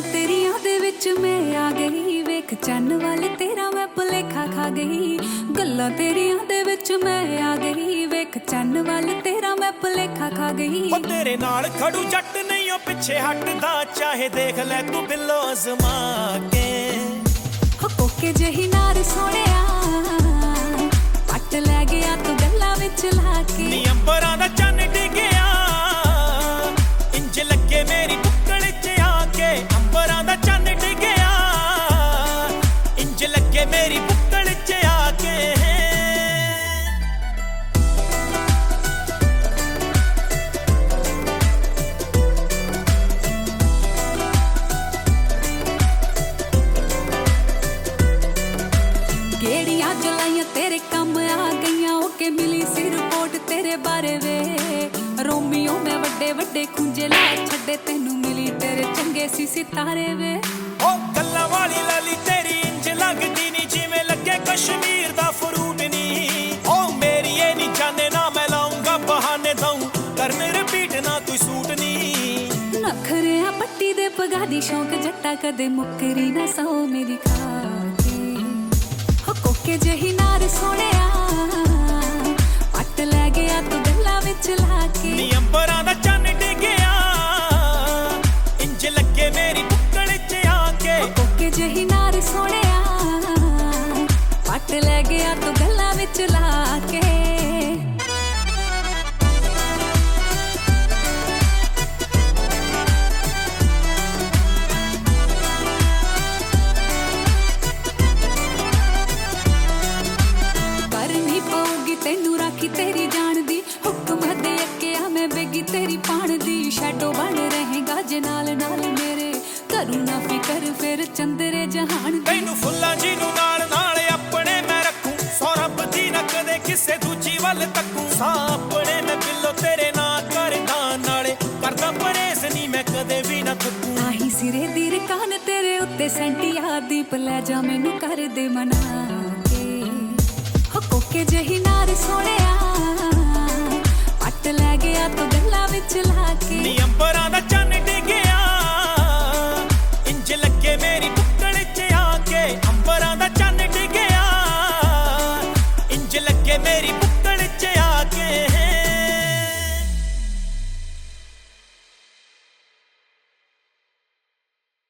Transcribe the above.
तेरियां दे विच मैं आ गई, वेख चन्न वाले तेरा मैं भुलेखा खा गई। गल्लां तेरियां दे विच मैं आ गई, वेख चन्न वाले तेरा मैं भुलेखा खा गई। ओ तेरे नाल खड़ू जट नहीं ओ पिछे हटदा, चाहे देख ले तू बिल्लो आजमा के। हो कोके जही नार सोहणिया पट लै गया तू गल्लां विच ला के। नी अंबरां दा चन्न डिगया इंज लगे मेरी बुक्कल च आके। अंबरां दा चन्न डिगया इंज लगे मेरी बुक्कल च आके। गेड़ियां चलाइयां तेरे कम आ गईयां, ओके मिली सी रिपोर्ट तेरे बारे वे। रोमियो मैं वड्डे वड्डे खुंजे ला छड्डे, तेनू मिली तेरे चंगे सी सितारे वे। ओ गल्लां वाली लाली तेरी इंज लगदी नी, जिवें लगे कश्मीर दा फ्रूट नी। ओ मेरी ये नी जाने ना मैं लाऊंगा बहाने दाऊं, करने रिपीट ना कोई सूट नी। नखरिया पट्टी दे पगा दी शौक जट्टा कदे मुकरी ना सौ मेरी खा के। हो कोके जही नार सोहणिया पट लै गया तू गल्लां विच ला के। नी अंबरां दा चन्न डिगया इंज लगे मेरी बुक्कल च आके। हो कोके जही नार सोहणिया पट लै गया तू गल्लां विच ला के। करनी पऊगी तेनू राखी तेरी जान दी, हुक्म दे अक्किया मैं बेगी तेरी पान दी। शैडो बन रहेगा जे नाल नाल मेरे, करूँ ना फिकर फिर चंदरे जहान दी। तैनू फुल्लां जी नू नाल नाल अपने मैं रखूं, सौ रब दी ना कदे किसे दूजी वल तकूं। सा अपने मैं बिल्लो तेरे ना करदा, नाले करदा परेस नी मैं कदे भी ना थकूं। आही सिरे दी रकान तेरे उत्ते सेंटिया दीप लै जा मैनू कर दे मना के। हो कोके जही नार सोहणिया पट लै गया तू गल्लां विच ला के। नी अंबरां दा चन्न डिगया